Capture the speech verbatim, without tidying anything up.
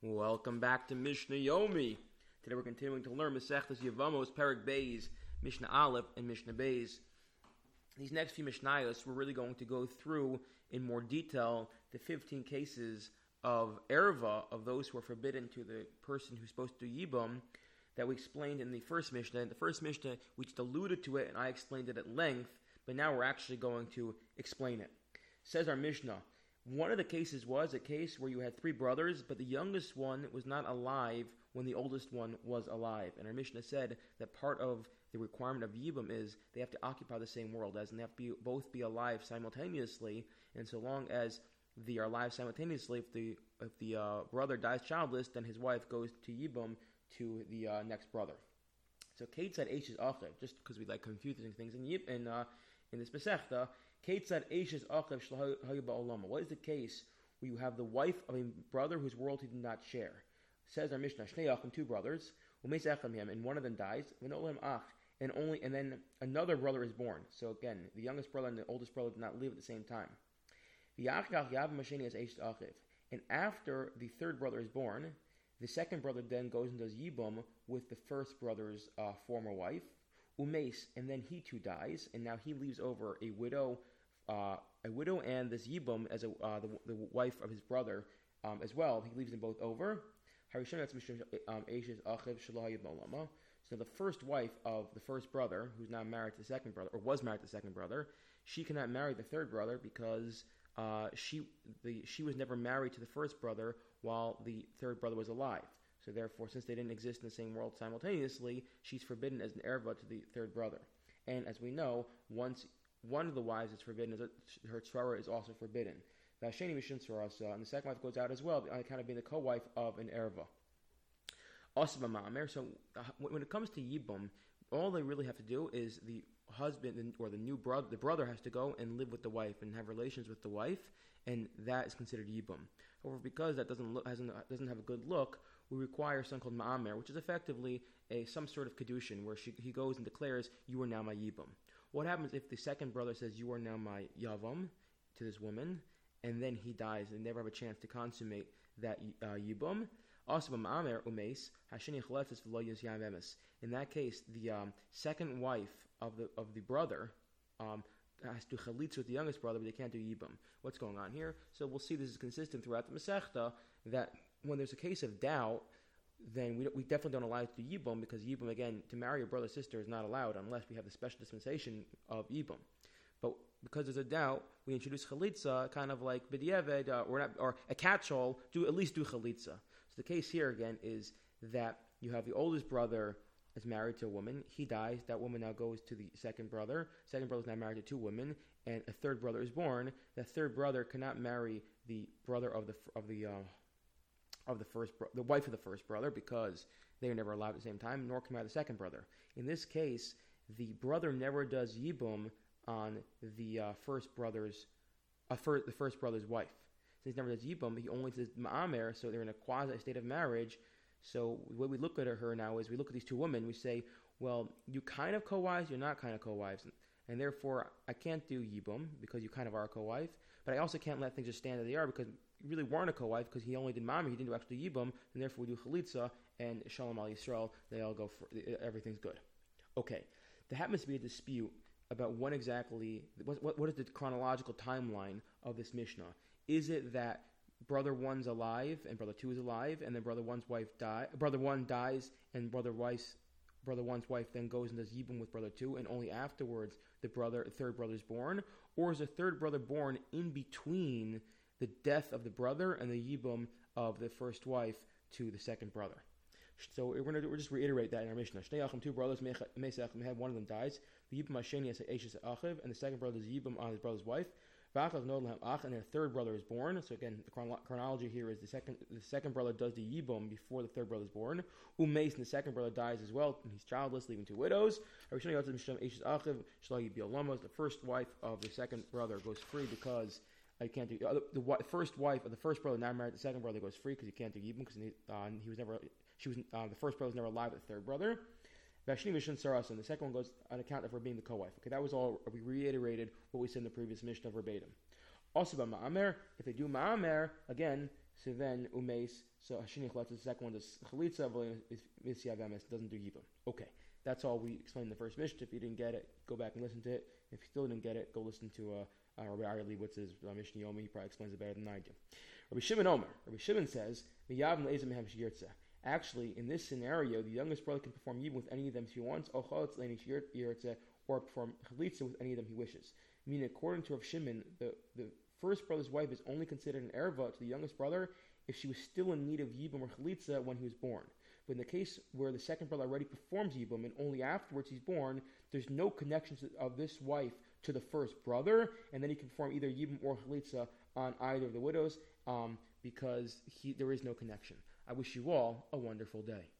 Welcome back to Mishnah Yomi. Today we're continuing to learn Masechtas Yevamos, Perek Beis, Mishnah Aleph, and Mishnah Beis. These next few Mishnayos, we're really going to go through in more detail the fifteen cases of erva, of those who are forbidden to the person who's supposed to do Yibam, that we explained in the first Mishnah. In the first Mishnah, we just alluded to it, and I explained it at length, but now we're actually going to explain it. Says our Mishnah, one of the cases was a case where you had three brothers, but the youngest one was not alive when the oldest one was alive. And our Mishnah said that part of the requirement of Yibam is they have to occupy the same world, as and they have to be, both be alive simultaneously. And so long as they are alive simultaneously, if the if the uh, brother dies childless, then his wife goes to Yibam to the uh, next brother. So Kate said Eishes Achev, just because we like confusing things in Yib in uh, in this Masechta. Kate said Eishes Achev Shel Hayba. What is the case where you have the wife of a brother whose world he did not share? Says our Mishnah, Shnei Achim, two brothers, and one of them dies, and only and then another brother is born. So again, the youngest brother and the oldest brother did not live at the same time. And after the third brother is born, the second brother then goes and does Yibam with the first brother's uh, former wife, Umes, and then he too dies, and now he leaves over a widow, uh, a widow, and this Yibam as a, uh, the, the wife of his brother um, as well. He leaves them both over. So the first wife of the first brother, who's now married to the second brother, or was married to the second brother, she cannot marry the third brother because uh, she the she was never married to the first brother while the third brother was alive. So therefore, since they didn't exist in the same world simultaneously, she's forbidden as an erva to the third brother. And as we know, once one of the wives is forbidden, her tzara is also forbidden. And the second wife goes out as well, on account of being the co-wife of an erva. So when it comes to Yibam, all they really have to do is the husband or the new brother, the brother has to go and live with the wife and have relations with the wife, and that is considered Yibam. However, because that doesn't look, hasn't, doesn't have a good look, we require something called Ma'amer, which is effectively a some sort of kedushin, where she, he goes and declares, "You are now my Yibam." What happens if the second brother says, "You are now my Yavam," to this woman, and then he dies and never have a chance to consummate that uh, Yibam? In that case, the um, second wife of the of the brother um, has to chalitz with the youngest brother, but they can't do Yibam. What's going on here? So we'll see this is consistent throughout the Masechta, that when there's a case of doubt, then we, we definitely don't allow it to do Yibam, because Yibam, again, to marry your brother or sister is not allowed unless we have the special dispensation of Yibam. But because there's a doubt, we introduce chalitza, kind of like b'diavad, uh, or, not, or a catch-all, do at least do chalitza. So the case here, again, is that you have the oldest brother is married to a woman. He dies. That woman now goes to the second brother. Second brother is now married to two women, and a third brother is born. That third brother cannot marry the brother of the of the uh, of the first bro- the wife of the first brother, because they are never allowed at the same time. Nor can marry the second brother. In this case, the brother never does yibum on the uh, first brother's uh, fir- the first brother's wife. Since he never does yibum, he only does ma'amer. So they're in a quasi state of marriage. So the way we look at her now is we look at these two women, we say, well, you kind of co-wives, you're not kind of co-wives. And, and therefore, I can't do Yibum because you kind of are a co-wife. But I also can't let things just stand as they are because you really weren't a co-wife, because he only did Mami, he didn't do actually Yibum. And therefore, we do Chalitza and Shalom Al Yisrael. They all go, for, everything's good. Okay. There happens to be a dispute about when exactly, what, what, what is the chronological timeline of this Mishnah? Is it that brother one's alive and brother two is alive, and then brother one's wife die. Brother one dies, and brother wife's brother one's wife then goes and does yibum with brother two, and only afterwards the brother third brother is born, or is the third brother born in between the death of the brother and the yibum of the first wife to the second brother? So we're going to we're just reiterate that in our Mishnah. Shnei achim, two brothers, meisach, one of them dies. The yibum hasheni is eishes achiv, and the second brother is yibum on his brother's wife. And their third brother is born. So again, the chron- chronology here is the second the second brother does the yibum before the third brother is born. Umeis, and the second brother dies as well, and he's childless, leaving two widows. The first wife of the second brother goes free because I can't do uh, the, the first wife of the first brother now married the second brother goes free because he can't do yibum because he, uh, he was never she was uh, the first brother was never alive with the third brother. Vashni Mishnah Saras, and the second one goes on account of her being the co-wife. Okay, that was all. We reiterated what we said in the previous Mishnah verbatim. Also by Ma'amer, if they do Ma'amer, again, So then umeis. So hashini chalitza. The second one does chalitza. Is misyav emes doesn't do yibum. Okay, that's all we explained in the first Mishnah. If you didn't get it, go back and listen to it. If you still didn't get it, go listen to uh, uh, Rabbi Ari Leibotz's uh, Mishnah Yomi. He probably explains it better than I do. Rabbi Shimon Omer. Rabbi Shimon says, actually, in this scenario, the youngest brother can perform yibum with any of them if he wants, or perform chalitza with any of them he wishes. Meaning, according to Rav Shimon, the, the first brother's wife is only considered an erva to the youngest brother if she was still in need of yibum or chalitza when he was born. But in the case where the second brother already performs yibum and only afterwards he's born, there's no connection of this wife to the first brother, and then he can perform either yibum or chalitza on either of the widows, um, because he, there is no connection. I wish you all a wonderful day.